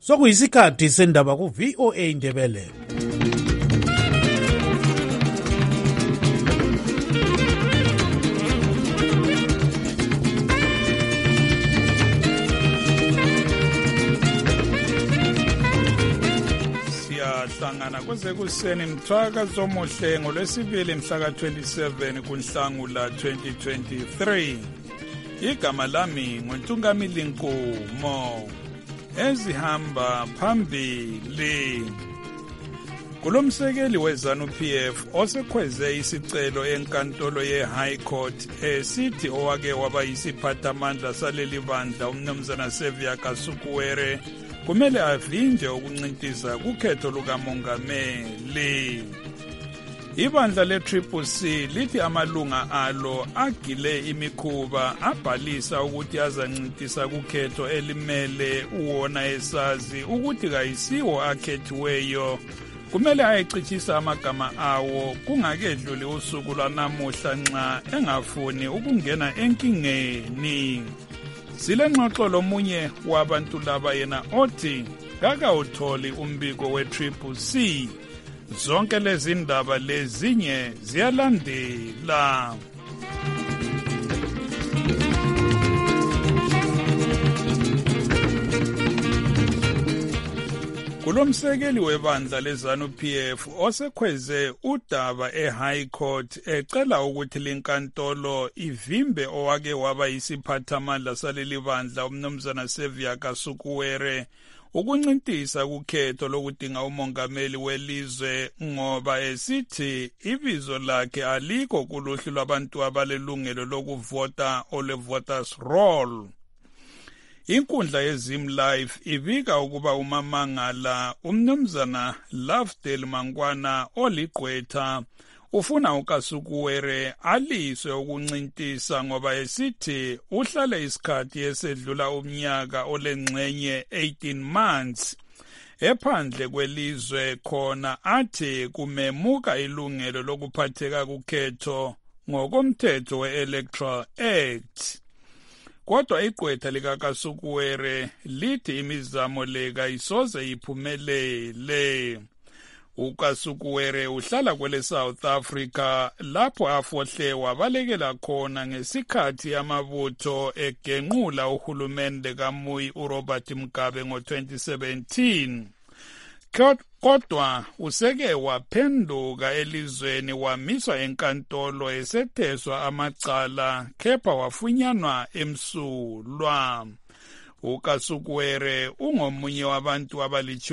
Sokuyisikhathi sendaba ku VOA Indebele. Siyahlangana kuze kuseni mthwaka zomuhle ngolwesibili mhla ka-27 kuNhlangula 2023. Igama lami nguNtungamili Nkomo. Ezihamba phambili. Kulomsekeli weZANU-PF osekhweze isicelo enkantolo ye-High Court esithi owake waba yisiphathamandla saleli bandla umnumzana Xavier Kasukuwere kumele avinje ukuncintisa kukhetho lukamongameli. Ibandla le-CCC lithi amalunga alo agile imikhuba abhalisa ukuthi azancintisa kukhetho elimele uwona esazi ukuthi kayisiwo akhethiweyo kumele ayecitshisa amagama awo kungakedluli usuku lwanamuhla nxa engafuni ukungena enkingeni. Silengxoxo lomunye wabantu laba yena othi kakawutholi umbiko we-CCC. Zonke lezi ndaba lezinye ziyalandela. Kulomsekeli webandla leZANU-PF osekhweze udaba e-High Court ecela ukuthi linkantolo ivimbe owake waba yisiphathamandla saleli bandla umnumzana Xavier Kasukuwere ukuncintisa kukhetho lokudinga umongameli welizwe ngoba esithi ibizo lakhe alikho kuluhlu lwabantu abalelungelo lokuvota ole-voters roll. Inkundla yeZim Live ibika ukuba umamangala umnumzana Lovedale Mangwana oligqwetha ufuna uKasukuwere aliswe ukuncintisa ngoba esithi uhlale isikhathi esedlula umnyaka olengxenye 18 months ephandle kwelizwe khona athi kumemuka ilungelo lokuphatheka kukhetho ngokomthetho we-Electoral Act. Kodwa igqwetha likaKasukuwere lithi imizamo leka isoze iphumelele. uKasukuwere uhlala kwele South Africa lapho afohle wabalekela khona ngesikhathi amabutho egenqula uhulumende kaMuyi uRobert Mugabe ngo-2017. Kodwa useke waphenduka elizweni wamiswa enkantolo esetheswa amacala kepha wafunyanwa emsulwa. uKasukuwere ungomunye wabantu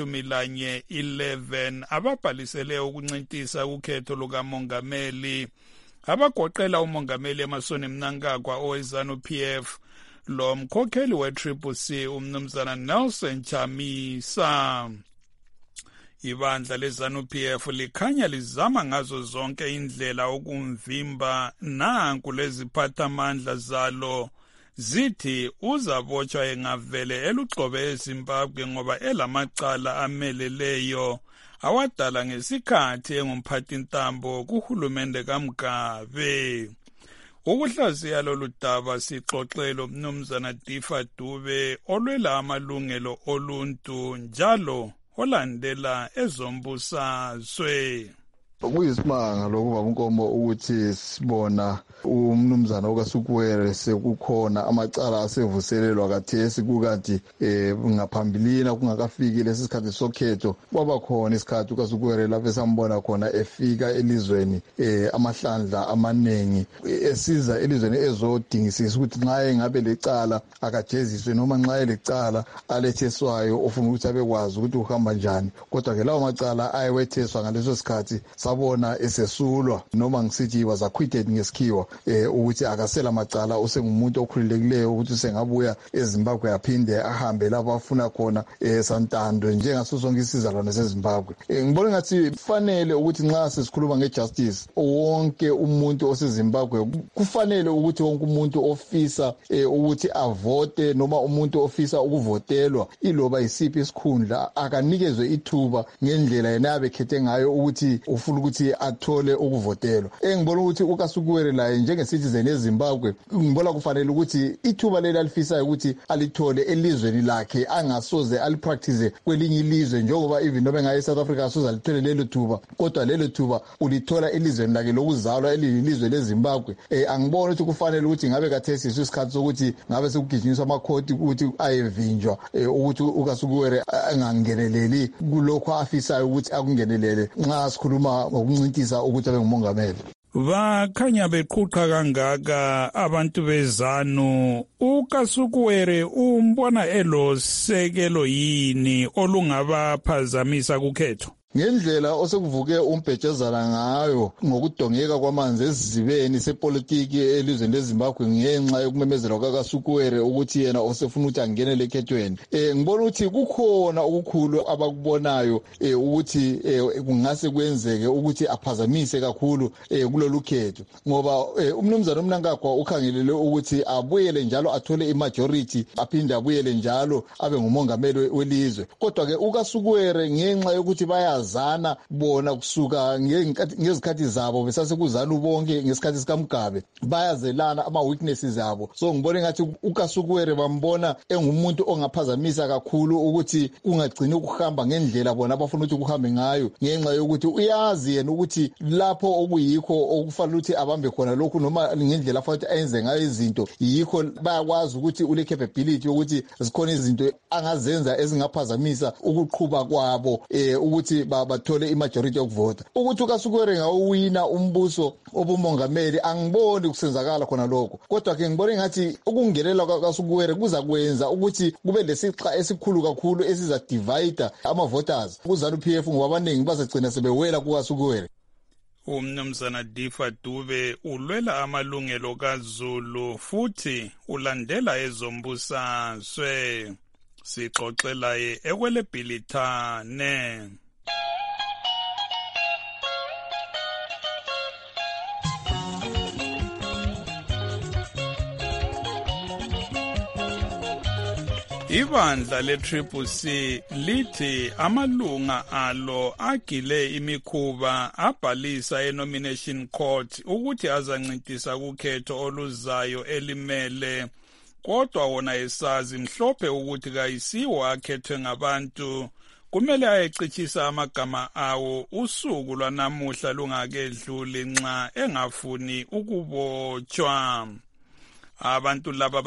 abali-11 ababhalisele ukuncintisa ukhetho lukamongameli abagoqela umongameli Emmerson Mnangagwa oweZANU-PF lo mkhokheli we-CCC umnumzana Nelson Chamisa. Ibandla leZANU-PF likhanya lizama ngazo zonke indlela ukumvimba nanku leziphathamandla zalo zithi uzabotshwa engavele elugxobe eZimbabwe ngoba elamacala ameleleyo awadala ngesikhathi engumphathintambo kuhulumende kaMugabe. Ukuhlaziya lolu daba sixoxelo umnumzana Difa Dube olwela amalungelo oluntu njalo olandela ezombusazwe. Kuyisimanga lokuba uNkomo ukuthi sibona umnumzana uKasukuwere sekukhona amacala asevuselelwa kathesi kukanti ngaphambilini kungakafiki lesikhathi sokhetho kwaba khona isikhathi uKasukuwere lapho esambona khona efika elizweni amahlandla amanengi esiza elizweni ezodingisisa ukuthi nxa engabe lecala akajeziswe noma nxa elecala aletheswayo ofuna ukuthi abekwazi ukuthi uhamba njani. Kodwa ke lawo macala ayewetheswa ngaleso sikhathi sabona esesulwa noma ngisithi was acquitted ngesikhiwa ukuthi akasela macala usengumuntu okhululekileyo ukuthi sengabuya eZimbabwe aphinde ahambe lapho afuna khona santando njengaso sonke isizalwane seZimbabwe. Ngibona ngathi kufanele ukuthi nxa sesikhuluma ngejustice wonke umuntu oseZimbabwe kufanele ukuthi wonke umuntu ofisa ukuthi avote noma umuntu ofisa ukuvotelwa iloba isiphi isikhundla akanikezwe ithuba ngendlela yena abekhethe ngayo ukuthi ufuna ukuthi athole ukuvotelwa. Ngibona ukuthi uKasukuwere laye njenge-citizen eZimbabwe ngibona kufanele ukuthi ithuba leli alifisayo ukuthi alithole elizweni lakhe angasoze alipractice kwelinye ilizwe njengoba even noma ngaye eSouth Africa asoze alithole lelo thuba, kodwa lelo thuba ulithola elizweni lakhe lokuzalwa elilizwe leZimbabwe. Angibona ukuthi kufanele ukuthi ngabe kathesi isikhathi sokuthi ngabe sekugijinyiswa amakhoti ukuthi ayevinjwa ukuthi uKasukuwere angangeneleli kulokho afisayo ukuthi akungenelele nxa sikhuluma ngokuncintisa ukuthi abe ngumongameli. Bakhanya beqhuqa kangaka abantu beZanu. uKasukuwere umbona elosekelo yini olungabaphazamisa kukhetho? Ngendlela osekuvuke umbhejazana ngayo ngokudongeka kwamanzi esizibeni sepolitiki elizweni leZimbabwe ngenxa yokumemezela kwaKasukuwere ukuthi yena osefuna ukuthi angenele ekhethweni. Ngibona ukuthi kukhona okukhulu abakubonayo ukuthi kungase kwenzeke ukuthi aphazamise kakhulu kulolu khetho, ngoba umnumzana uMnangagwa ukhangelele ukuthi abuyele njalo athole imajority aphinde abuyele njalo abe ngumongameli welizwe. Kodwa ke uKasukuwere ngenxa yokuthi zana bona kusuka ngezikhathi zabo besasekuzana bonke ngesikhathi sikaMgabe bayazelana ama weaknesses zabo. So ngibona ngathi uKasukuwere bambona engumuntu ongaphazamisa kakhulu ukuthi ungagcini ukuhamba ngendlela bona abafuna ukuthi kuhambe ngayo, ngenxa yokuthi uyazi yena ukuthi lapho okuyikho okufanele ukuthi abambe khona lokhu noma ngendlela afanele ayenze ngayo izinto yikho bayakwazi ukuthi ule capability ukuthi zikhona izinto angazenza ezingaphazamisa ukuqhuba kwabo ukuthi bathole imajority yokuvota. Ukuthi uKasukuwere ngawuwina umbuso obumongameli angiboni kusenzakala khona lokho, kodwa ke ngibona ngathi ukungelela kwaKasukuwere kuza kwenza ukuthi kube lesixa esikhulu kakhulu esiza divide ama-voters kuZANU-PF ngoba abaningi bazagcina sebewela kuKasukuwere. Umnumzana Difa Dube ulwela amalungelo kaZulu futhi ulandela ezombusazwe. Sixoxela ekwelebhilithane. Ibandla le-CCC lithi amalunga alo agile imikhuba abhalisa e-nomination court ukuthi azancintisa kukhetho oluzayo elimele, kodwa wona esazi mhlophe ukuthi kayisiwo akhethwe ngabantu kumele ayecitshisa amagama awo usuku lwanamuhla lungakedluli nxa engafuni ukubotshwa. Abantu laba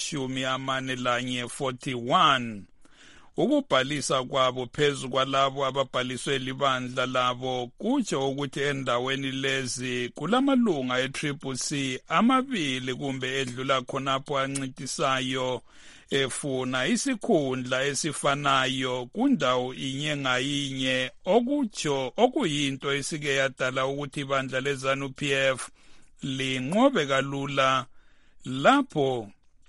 bangama41 ukubhalisa kwabo phezu kwalabo ababhaliswe libandla labo kutsho ukuthi endaweni lezi kulamalunga e-CCC amabili kumbe edlula khonapho ancintisayo efuna isikhundla esifanayo kundawo inye ngayinye, okutsho okuyinto esike yadala ukuthi ibandla leZANU-PF linqobe kalula lapho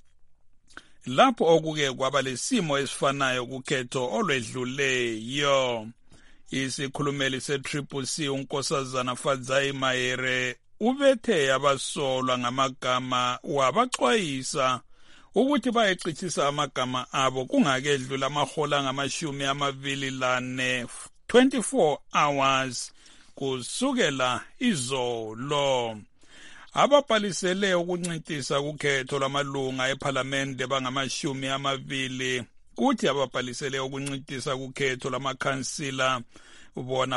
okuke kwaba lesimo esifanayo kukhetho olwedluleyo. Isikhulumeli se-CCC uNkosazana Fadzayi Mayere ubethe abasolwa ngamagama wabaxwayisa ukuthi bayecitshisa amagama abo kungakedlula amahola angama24 24 hours kusukela izolo. Ababhalisele ukuncintisa kukhetho lwamalunga ephalamende bangama20 kuthi ababhalisele ukuncintisa kukhetho lwamakhansila bona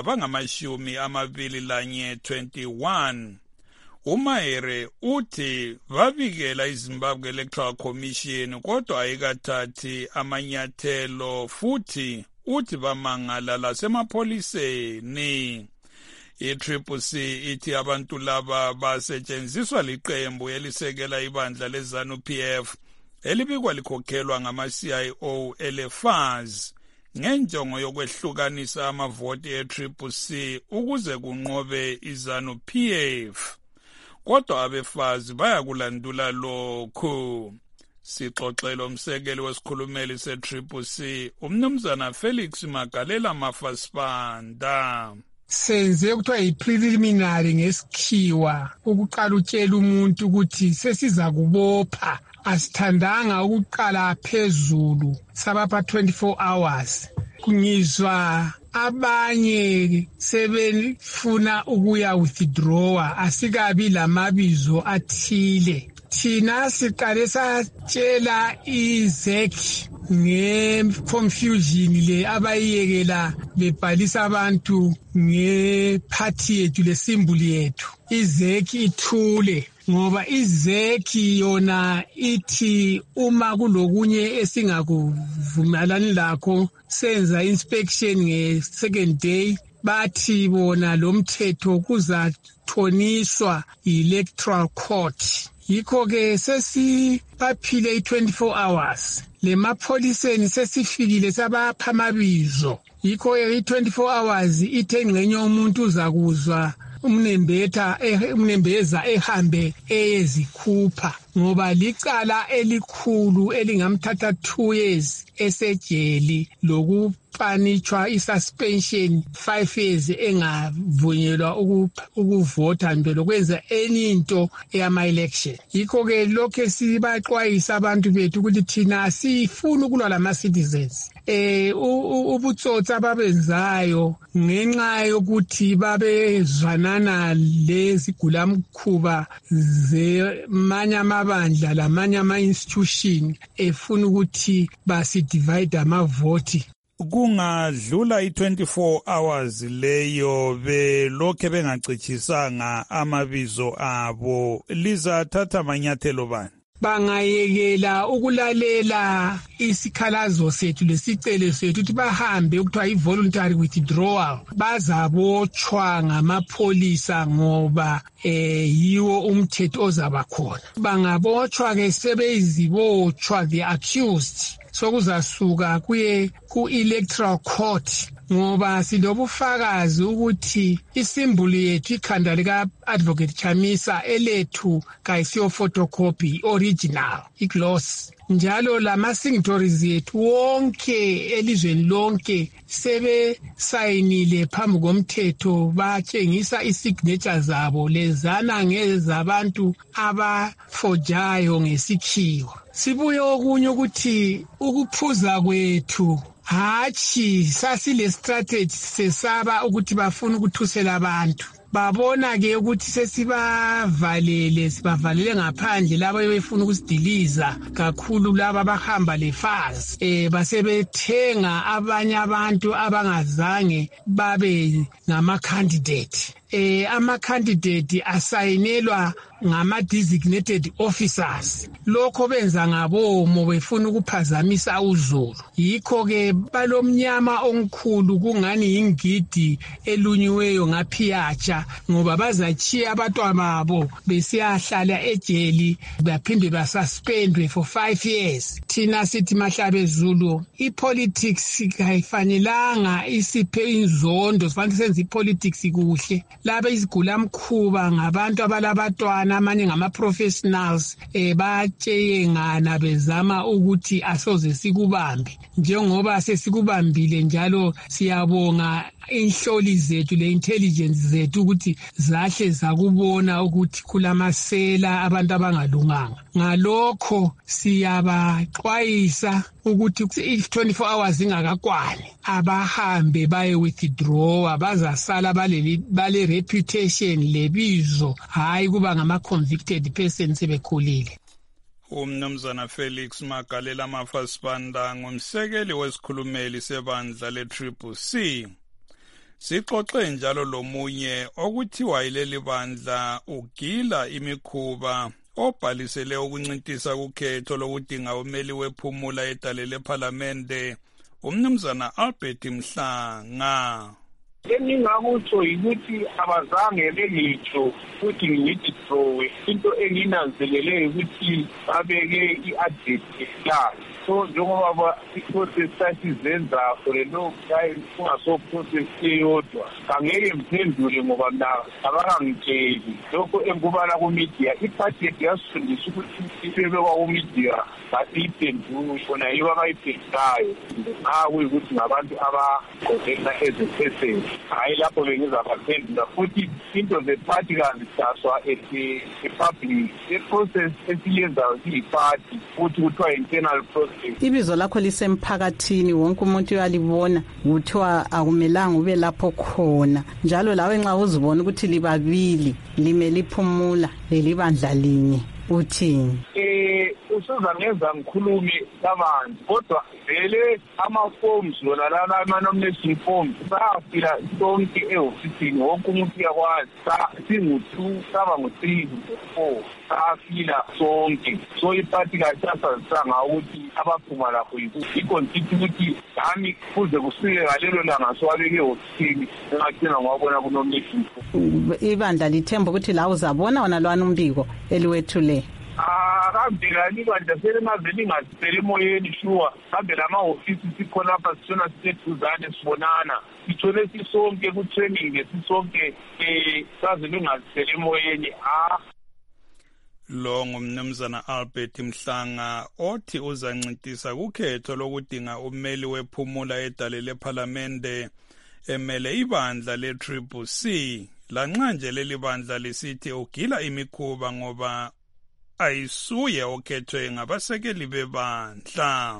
bangama21. uMahere uthi babikela iZimbabwe Electoral Commission kodwa ayikathathi amanyathelo futhi uthi bamangala lasemapholiseni. I-CCC ithi abantu laba basetshenziswa liqembu elisekela ibandla leZANU-PF elibikwa likhokhelwa ngama-CIO elefazi ngenjongo yokwehlukanisa amavoti e-CCC ukuze kunqobe iZANU-PF. Kodwa abefazi bayakulandula lokhu. Sixoxela umsekeli wesikhulumeli se-CCC umnumzana Felix Magalela Mafasipanda. Senze kuthiwa yi-preliminary ngesikhiwa ukuqala utshela umuntu ukuthi sesiza kubopha, asithandanga ukuqala phezulu sabapha 24 hours. Ngizwa abanye sebefuna ukuya withdrawa asikabi lamabizo athile. Thina siqale satshela iZEC nge-confusion le abayiyekela bebhalisa abantu nge-party yethu le-symbol yethu. iZEC ithule ngoba iZEC yona ithi uma kulokunye esingakuvumelani lakho senza inspection nge-second day, bathi bona lo mthetho kuzathoniswa i-electoral court. Yikho ke sesibaphile i-24 hours. Le mapholiseni sesifikile sabapha amabizo. Yikho ke i-24 hours ithe ngcenye umuntu uzakuzwa umnembeza ehambe eyezikhupha ngoba licala elikhulu elingamthatha 2 years esejeli lokupanishwa isuspension 5 years engavunyelwa ukuvota nje lokwenza enye into eyama-election. Yikho ke lokho sibaxwayisa abantu bethu ukuthi thina asifuni ukulwa lama-citizens. Ubutsotsi ababenzayo ngenxa yokuthi babezwanana lezigulamkhuba zemanye amabandla lamanye ama-institution efuna ukuthi basidivide amavoti. Kungadlula i-24 hours leyo belokhe bengacitshisanga amabizo abo, lizathatha manyathelo bani? Bangayekela ukulalela isikhalazo sethu lesicelo sethu ukuthi bahambe ukuthiwa i-voluntary withdrawal, bazabotshwa ngamapholisa ngoba yiwo umthetho ozaba khona. Bangabotshwa ke sebezibotshwa the accused, sokuzasuka kuye ku-electoral court ngoba silobufakazi ukuthi isimboli yethu ikhanda lika-Advocate Chamisa elethu kayisiyo photocopy original igloss. Njalo lama-signatories yethu wonke elizweni lonke sebesayinile phambi komthetho batshengisa i-signature zabo lezana ngezabantu abafojayo ngesikhiwa. Sibuye okunye ukuthi ukuphuza kwethu hatshi sasile strategy sesaba ukuthi bafuna ukuthusela abantu. Babona ke ukuthi sibavalele ngaphandle laba befuna ukusidiliza kakhulu laba bahamba lefazi. Basebethenga abanye abantu abangazange babe ngama-candidate. Ama-candidate asayinelwa ngama-designated officers. Lokho benza ngabomo befuna ukuphazamisa uzulu. Yikho ke balomnyama omkhulu kungani ingidi elunyiweyo ngaphiyatsha ngoba bazachiya abantwana babo besiyahlala ejeli baphinde basuspendwe for 5 years. Thina sithi Mahlabe Zulu ipolitics kayifanelanga isiphe inzondo, sifanele senze ipolitics kuhle. Laba izigulamkhuba ngabantu abalabatwana amanye ngama-professionals batsheyengana bezama ukuthi asoze sikubambe. Njengoba sesikubambile njalo siyabonga inhloli zethu le-intelligence zethu ukuthi zahle zakubona ukuthi kulamasela abantu abangalunganga. Ngalokho siyabaxwayisa ukuthi if 24 hours ingakakwani abahambe baye withdraw, bazasala bale reputation lebizo hayi kuba ngama-convicted persons sebekhulile. Umnumzana Felix Magalela Mafasibanda ngumsekeli wesikhulumeli sebandla le-CCC. Sixoxe njalo lomunye okuthiwa yileli bandla ugila imikhuba obhalisele ukuncintisa kukhetho lokudinga umeli wephumula edale lephalamende umnumzana Albert Mhlanga. Engingakutsho yikuthi abazange bengitsho ukuthi ngiyidithrowe. Into enginanzelele ukuthi babeke i-address yesihlalo. So njengoba i-process sasizenza for a long time kungaso-process eyodwa, angeke mphendule ngoba abangangitsheli. Lokho engikubala kumedia, i-budget yasifundisa ukuthi isebekwa kumedia basiyiphendule khona yibo abayiphendulayo kuyikuthi ngabantu abagqokela ezipheseni hayi lapho bengizabaphendula futhi into ze-party zidaswa e-public i-process esiyenzayo siyi-party futhi kuthiwa internal process. Ibizo lakho lisemphakathini wonke umuntu uyalibona kuthiwa akumelanga ube lapho khona njalo lawe nxa uzibona ukuthi libabili lime liphumula lelibandla linye uthini? Usuza ngenza ngikhulume kabanzi kodwa vele ama-forms yona lana ama-nomination forms safila sonke ehofisini wonke umuntu uyakwazi singu-2 saba ngu-3 4 safila sonke so iphathi kasasazisanga ukuthi abaphuma lapho ikonsithi ukuthi nami kuze kusike ngalelo langa siwabeke ehofisini engagcina ngwabona ku-nomination form. Ibandla lithemba ukuthi la uzabona wona lwana umbiko eliwethule kambe lani ibandla selimavele ingasipeli emoyeni shuwa kambe lamahofisi sikhona lapha sitshona siseduzane sibonana sithole sisonke ku-training sisonke saze lingasipeli emoyeni. Lo ngumnumzana Albert Mhlanga othi uzancintisa kukhetho lokudinga ummeli wephumula edale lephalamende emele ibandla le-CCC lanxa nje leli bandla lisithi ugila imikhuba ngoba ayisuye okhethwe ngabasekeli bebandla.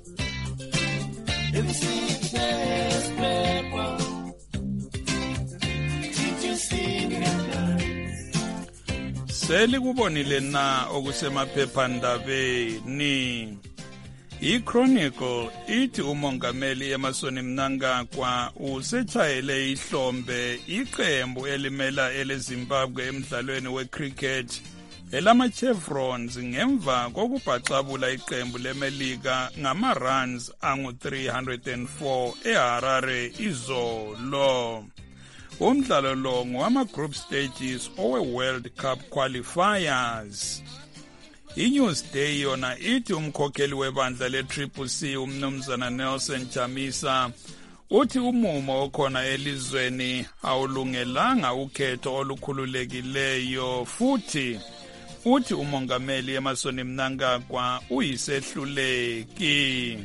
Selikubonile na okusemaphephandabeni? I-Chronicle ithi umongameli Emmerson Mnangagwa usetshayele ihlombe iqembu elimela eleZimbabwe emdlalweni wecricket elama-chevrons ngemva kokubhaxabula iqembu leMelika ngama-runs angu-304 eHarare izolo. Umdlalo lo ngowama-group stages owe-World Cup qualifiers. I-Newsday yona ithi umkhokheli webandla le-CCC umnumzana Nelson Chamisa uthi umumo okhona elizweni awulungelanga ukhetho olukhululekileyo futhi uthi umongameli Emmerson Mnangagwa uyisehluleki.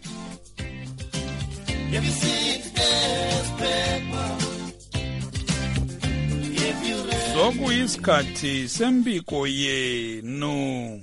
Sokuyisikhathi sembiko yenu.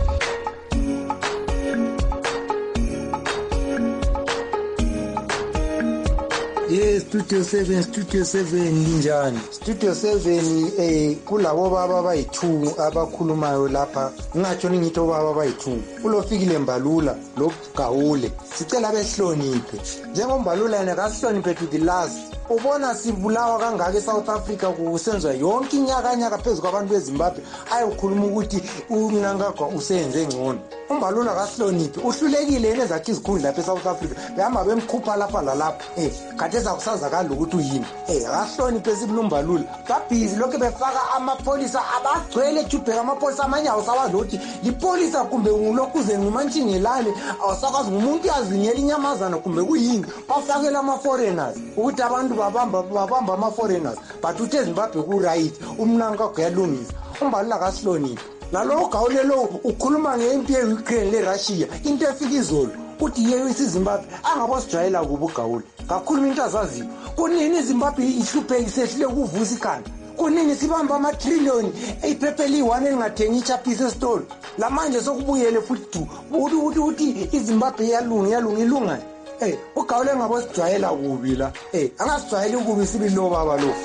Yes, Studio 7 linjani? Studio 7 kulabo baba bayi2 abakhulumayo lapha. Ngatsho ngithi obaba bayi2. Ulofikile Mbalula lo Gawule. Sicela behloniphe. Njengombalula yena kasihloniphe to the last. Ubona sibulawa kangaka eSouth Africa kusenziwa yonke inyaka phezulu kwabantu beZimbabwe ayokhuluma ukuthi uMnangagwa usenze ngcono. Umbalula kasihloniphe uhlulekile yena ezathi izikhundla lapha eSouth Africa behamba bemkhupha lapha lalapha khathesa kusazakala ukuthi uyini kasihloniphe sibulumbalula babhizi lokho befaka amapolisa abagcwele ejubheka amapolisa amanye awusawazi ukuthi lipolisa kumbe ngulokhu uze ngumantshingelane awusakwazi ngumuntu yazinyela inyamazana kumbe kuyini bafakela ama-foreigners ukuthi abantu babamba ama-foreigners but uthe Zimbabwe ku-right uMnangagwa yalungisa umbalula kasihloniphe nalo Gawule lo ukhuluma ngempi ye-Ukraine le-Russia into efika izolo uthi yeye isiZimbabwe angabosijwayela kubo uGawule kakhuluma into azaziyo kunini iZimbabwe ihlupheke isehlile kuvusa ikhanda kunini sibamba ama-trillion iphephe li-1 elingathengi ichapisi esitolo lamanje sokubuyele futhi uthi iZimbabwe ilungani uGawule ngabosijwayela kubi la angasijwayeli kubi sibilo baba lo.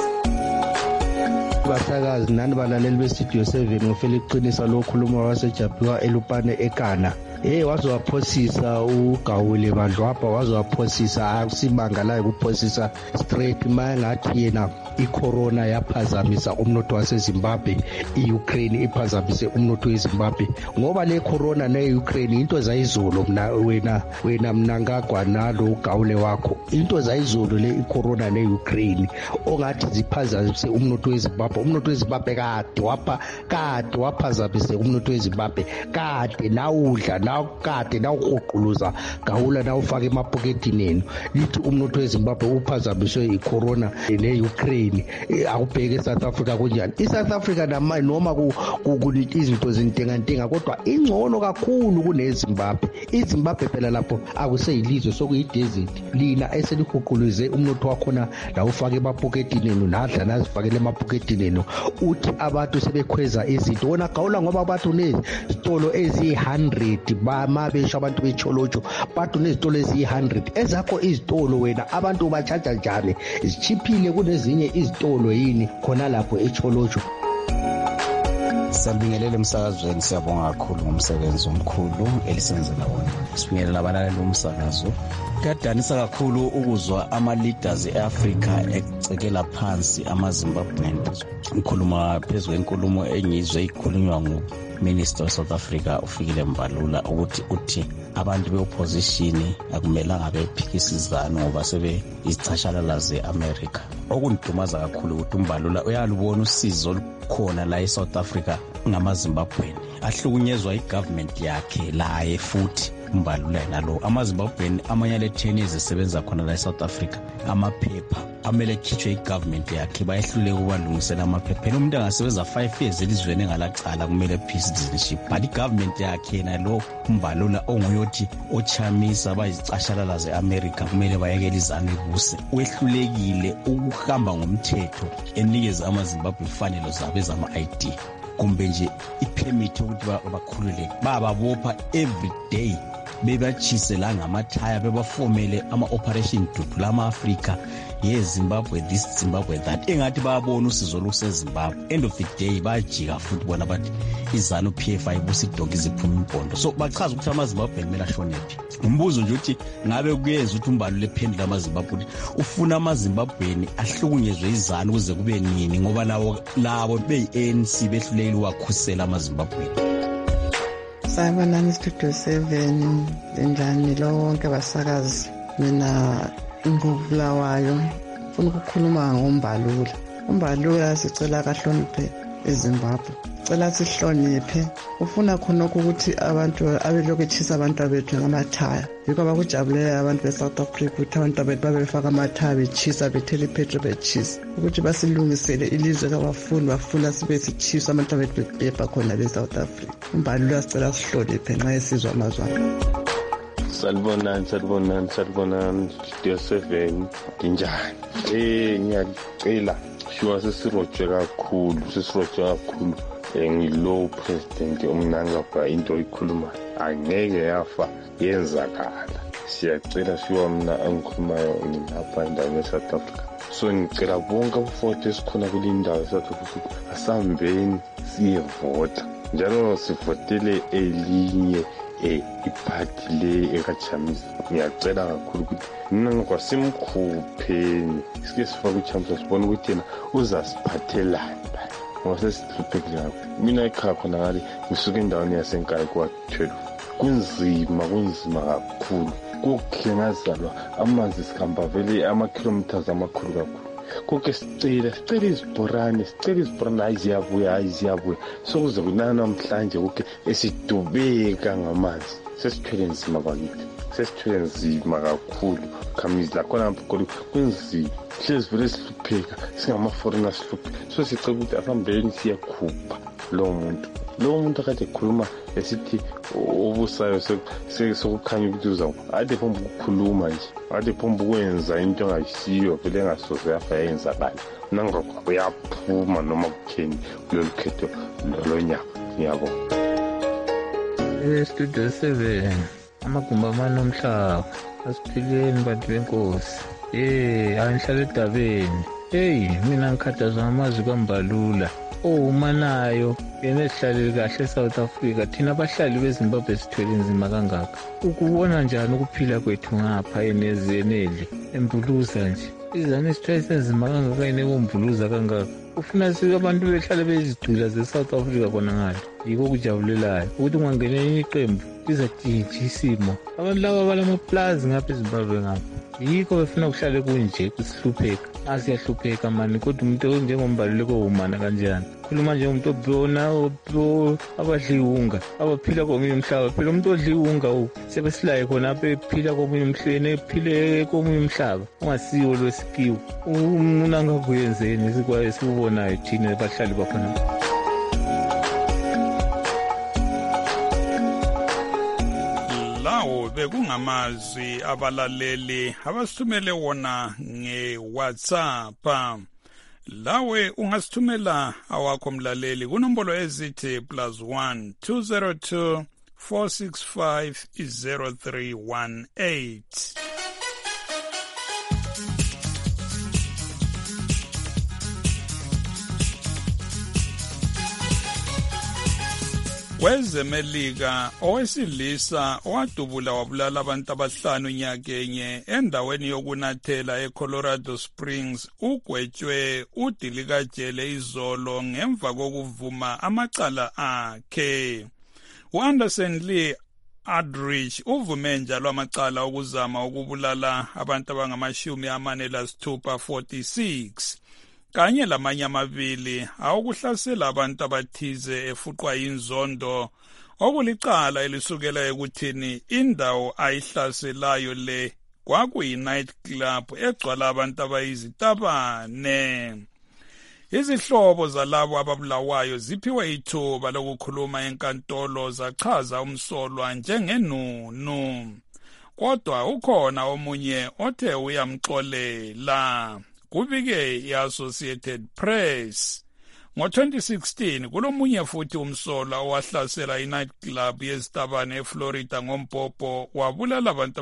Basakazi nani balaleli beStudio 7 ngofelix Qinisa lo khuluma waseJapiwa eLupane eGhana. Wazowaphosisa uGawule Bandlwapha wazowaphosisa asimangalayo ukuphosisa straight mangathi yena icorona yaphazamisa umnotho waseZimbabwe iUkraine iphazamise umnotho weZimbabwe ngoba le corona neUkraine into zayizolo wena Mnangagwa nalo uGawule wakho into zayizolo le icorona neUkraine ongathi ziphazamise umnotho weZimbabwe kade waphazamise umnotho weZimbabwe kade nawudla nawukade nawuhuquluza gawula nawufaka emapoketini enu lithi umnotho weZimbabwe uphazamiswe icorona ne-Ukraine awubheke eSouth Africa kunjani iSouth Africa noma izinto zintengantenga kodwa ingcono kakhulu kuneZimbabwe iZimbabwe phela lapho akuseyilizwe sokuyidesert lina eselihuquluze umnotho wakhona la ufake emapoketini enu nadla nazifakele emapoketini enu uthi abantu sebekhweza izinto wona gawula ngoba abantu nezitolo eziyi100 bamabesha abantu becholojo abantu nezitolo eziyi100 ezakho izitolo wena abantu bachaja njani zichiphile kunezinye izitolo yini khona lapho echolojo. Siyabingelela emsakazweni siyabonga kakhulu ngomsebenzi omkhulu elisenzela wona. Sibingelela abalaleli bomsakazo. Kuyadanisa kakhulu ukuzwa ama-leaders e-Africa ecekela phansi ama-Zimbabwean. Ngikhuluma phezu kwenkulumo engizwe ikhulunywa ngu-Minister of South Africa uFikile Mbalula ukuthi uthi abantu be-opposition akumelanga bephikisizana ngoba sebeyizicashalala ze-America. Okungidumaza kakhulu ukuthi uMbalula uyalubona usizo olukhona la eSouth Africa ngamaZimbabwean ahlukunyezwa igovernment yakhe laye futhi uMbalula nalo amaZimbabwean amanye ale 10 years esebenza khona la eSouth Africa amaphepha amele khitshwe igovernment yakhe bayehluleka ubalungisela amaphepha umuntu angasebenza 5 years elizweni engalacala kumele citizenship but igovernment yakhe nalo uMbalula onguyothi ochamisa bayizicashalala zeAmerica kumele bayekele izane kuse wehlulekile ukuhamba ngomthetho enikeza amaZimbabwe ifanelo zabo ezama-ID kumbe nje ipermit ukuthi bakhululeke bababopha every day bebachise la ngamathaya bebafomele ama-operation duty lama-Afrika yeZimbabwe this Zimbabwe that engathi bayabona usizo luseZimbabwe end of the day bajika futhi bona bathi izanu PF ayibusa idonki ziphuma impondo so bachaza ukuthi amaZimbabwe kumele ashonephi. Umbuzo nje uthi ngabe kuyenza ukuthi uMbalula ephendula amaZimbabwe ukuthi ufuna amaZimbabweni ahlukunyezwe izanu kuze kube nini ngoba labo beyi-ANC behlulekile ukwakhusela amaZimbabweni. Sanibonani Studio 7 lenjani lonke abasakazi mina ngubulawayo ufuna ukukhuluma ngoMbalula. uMbalula sicela kahloniphe eZimbabwe cela sihloniphe ufuna khona ukuthi abantu abelokhu ethisa abantu bethu ngamathaya yiko abakujabulela abantu beSouth Africa ukuthi abantu bethu babefaka amathaya bechisa bethele ipetrol bechisa ukuthi basilungisele ilizwe labafundi bafuna sibe sichisa abantu bethu bebhebha khona leSouth Africa. uMbalula sicela sihloniphe nxa esizwa amazwana. Salibonani Studio 7 njani ngiyacela shuwa sesirojwe kakhulu ngilo president uMnangagwa into ikhuluma angeke yafa yenzakala siyacela shuwa mina angikhulumayo ngilapha endaweni eSouth Africa so ngicela bonke abafoto esikhona kule ndawo eSouth Africa asambeni siyevota njalo sivotele elinye iphathi le ekachamisa. Ngiyacela kakhulu ukuthi mina ngwasimkhupheni sike sifake uChamisa sibone ukuthi yena uzasiphathelani ngoba sesihluphekile kakhulu. Mina ekhaya khona ngale ngisuke endaweni yasenkaya kwa-12 kunzima kakhulu kuhle ngazalwa amanzi sikhamba vele ama-kilometers amakhulu kakhulu konke sicela izibhorane hayi ziyabuya sokuze kunana namhlanje konke esidubeka ngamanzi sesithwele nzima bakithi sesithwele nzima kakhulu khamizi lakhona mphokolo kunzima hlezi vele sihlupheka singama-foreigner sihlupheka so sicela ukuthi asambeleni siyakhupha lowo muntu akade ekhuluma esithi obusayo sekukhanya ukuthi uzawo ade phomba ukukhuluma nje ade phomba ukwenza into engayisiyo vele engasoze yafa yayenzakala Mnangagwa uyaphuma noma kutheni kulolu khetho lonyaka. Ngiyabonga. Studio 7 amagumba amanomhlaba asiphileni bantu benkosi angihlala edabeni mina ngikhathazwa ngamazwi kaMbalula umanayo yena esihlalele kahle eSouth Africa thina abahlali beZimbabwe sithwele nzima kangaka ukubona njani ukuphila kwethu ngapha enezenele embuluza nje izane sithwele senzima kangaka inekombuluza kangaka ufuna abantu behlale bezigcila zeSouth Africa kona ngale yiko kujabulelayo ukuthi ungangena iqembu lizatshintsha isimo abantu laba balamaplazi ngapha eZimbabwe ngapha yikho befuna ukuhlale kunje kusihlupheka asiyahlupheka mani kodwa umuntu onjengombaluleko wumana kanjani khuluma nje umuntu obona abadliwunga abaphila komunye umhlaba phela umuntu odliwunga sebesilaye khona apha ephila komunye umhlweni ephile komunye umhlaba ungasiwo lwesikiwo unangakuyenzeni sikubonayo thina bahlali bakhona. Bekungamazwi abalaleli abasithumele wona nge-WhatsApp. Lawe ungasithumela awakho mlaleli kunombolo ezithi +1 202 465 0318. Wezemelika owesilisa owadubula wabulala abantu abahlanu nyakenye endaweni yokunathela eColorado Springs ugwetshwe udilikajele izolo ngemva kokuvuma amacala akhe. U-Anderson Lee Aldrich uvume njalo amacala okuzama ukubulala abantu abangama-46 kanye lamanye amabili awukuhlasela abantu abathize efuqwa inzondo okulicala elisukela ekuthini indawo ayihlaselayo le kwakuyi-night club egcwala abantu abayizitabane. Izihlobo zalabo ababulawayo ziphiwe ithuba lokukhuluma enkantolo zachaza umsolwa njengenunu. Kodwa ukhona omunye othe uyamxolela. Kubike i-Associated Press. Ngo-2016 kulomunye futhi umsolwa owahlasela i-night club yezitabane eFlorida ngombhobho wabulala abantu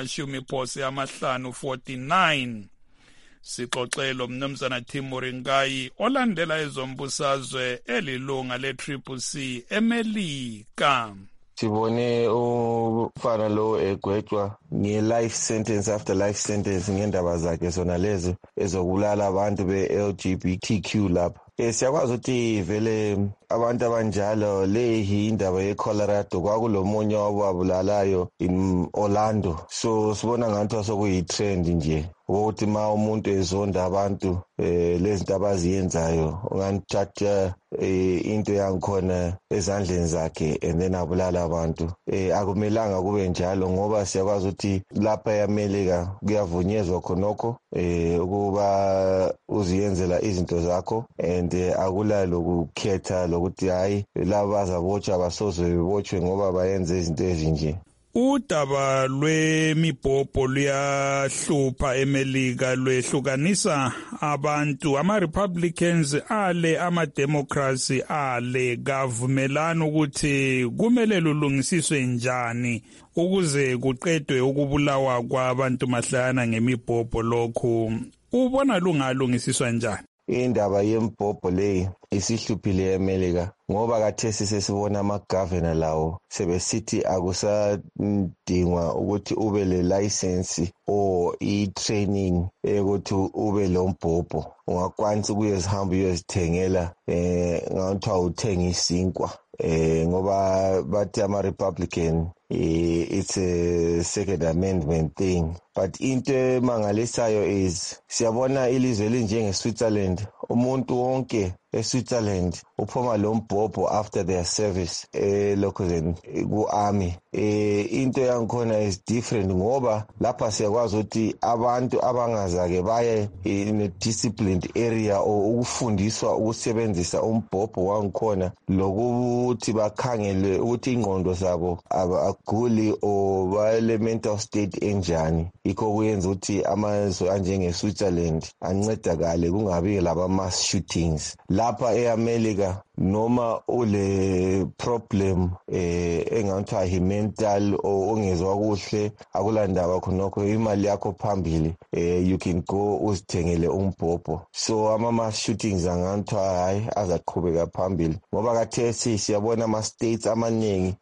abangama-50 Sixoxelo Mnumzana Timuri Ngayi olandela ezombusazwe elilunga le-CCC eMelika. Sibone umfana lo egwetshwa nge-life sentence after life sentence ngendaba zakhe zona lezo ezokubulala abantu be-LGBTQ lapha. Siyakwazi ukuthi vele abantu abanjalo leyi indaba ye-Colorado kwakulomunye wabulalayo in Orlando. So sibona ngathi sokuyi-trend nje ukuthi ma umuntu ezonda abantu lezinto abaziyenzayo unganthatha into yangikhona ezandleni zakhe and then abulala abantu. Akumelanga kube njalo ngoba siyakwazi ukuthi lapha eAmelika kuyavunyezwa khonokho ukuba uziyenzela izinto zakho and akula lokukhetha lokuthi hayi laba bazabotshwa basoze bebotshwe ngoba bayenze izinto ezinje. Udaba lwemibhobho luyahlupha eMelika lwehlukanisa abantu ama-Republicans ale ama-Democrats ale kavumelana ukuthi kumele lulungisiswe njani ukuze kuqedwe ukubulawa kwabantu mahlana ngemibhobho lokhu. Ubona lungalungisiswa njani? Indaba yembhobho leyi isihluphile eMelika ngoba kathesi sesibona ama-governor lawo sebesithi akusadingwa ukuthi ube le-license or i-training ukuthi ube lo mbhobho. Ungakwanisa ukuyozihamba uyozithengela ngathiwa uthenga isinkwa ngoba bathi ama-Republican it's a second amendment thing. But into emangalisayo is siyabona ilizwe elinjenge-Switzerland umuntu wonke eSwitzerland uphuma lo mbhobho after their service lokho ku-army. Into yangikhona is different ngoba lapha siyakwazi ukuthi abantu abangazake baye in a disciplined area or ukufundiswa ukusebenzisa umbhobho wangikhona lokuthi bakhangelwe ukuthi ingqondo zabo aguli or bale mental state enjani. Yikho kuyenza ukuthi amazwe anjenge-Switzerland ancedakale kungabi laba mass shootings. Lapha eAmelika noma ule problem engathiwa hi-mental or ungezwa kuhle akulandaba khonokho imali yakho phambili you can go uzithengele umbhobho. So ama-mass shootings angathiwa hayi azaqhubeka phambili ngoba kathesi siyabona ama-states amaningi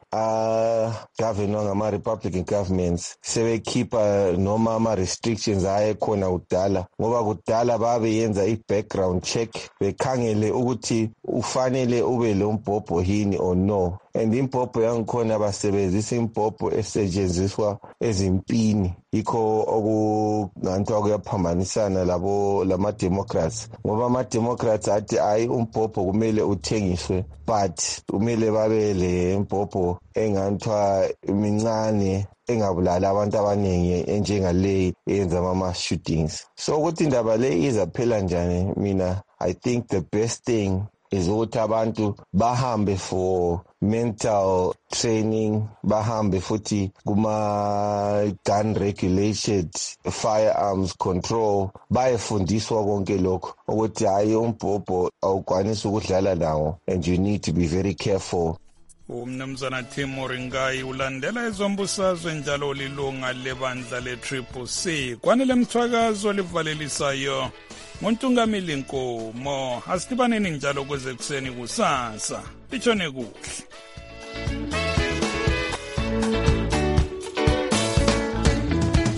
governor ngama-Republican governments sebekhipha noma ama-restrictions ayekhona kudala ngoba kudala babeyenza i-background check bekhangele ukuthi ufanele kumele ube lo mbhobho yini or no. And imbhobho yangikhona basebenzisa imbhobho esetshenziswa ezimpini, yikho okungantiwa kuyaphambanisana lama-democrats, ngoba ama-democrats athi hayi umbhobho kumele uthengiswe, but kumele babe le mbhobho engantiwa mincane engabulala abantu abaningi enjengaleyi eyenza ama-mass shootings. So ukuthi indaba le izaphela njani, mina I think the best thing is ukuthi abantu bahambe for mental training, bahambe futhi kuma-gun regulated firearms control, bayefundiswa konke lokho ukuthi hayi umbhobho awukwanisi ukudlala nawo and you need to be very careful. Umnumzana Timori Ngai ulandela ezombusazwe njalo lilunga lebandla le-CCC kwanele mthwakazo livalelisayo Montungamili Nkomo. Asidibaneni njalo kweze kuseni kusasa. Litshone kuhle.